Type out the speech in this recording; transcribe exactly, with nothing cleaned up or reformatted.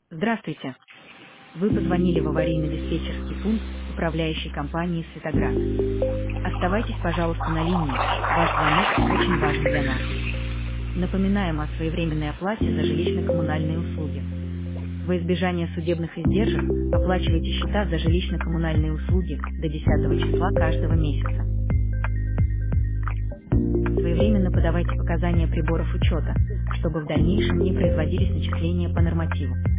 Здравствуйте. Вы позвонили в аварийно-диспетчерский пункт управляющей компании «Светоград». Оставайтесь, пожалуйста, на линии. Ваш звонок очень важен для нас. Напоминаем о своевременной оплате за жилищно-коммунальные услуги. Во избежание судебных издержек оплачивайте счета за жилищно-коммунальные услуги до десятого числа каждого месяца. Своевременно подавайте показания приборов учета, чтобы в дальнейшем не производились начисления по нормативу.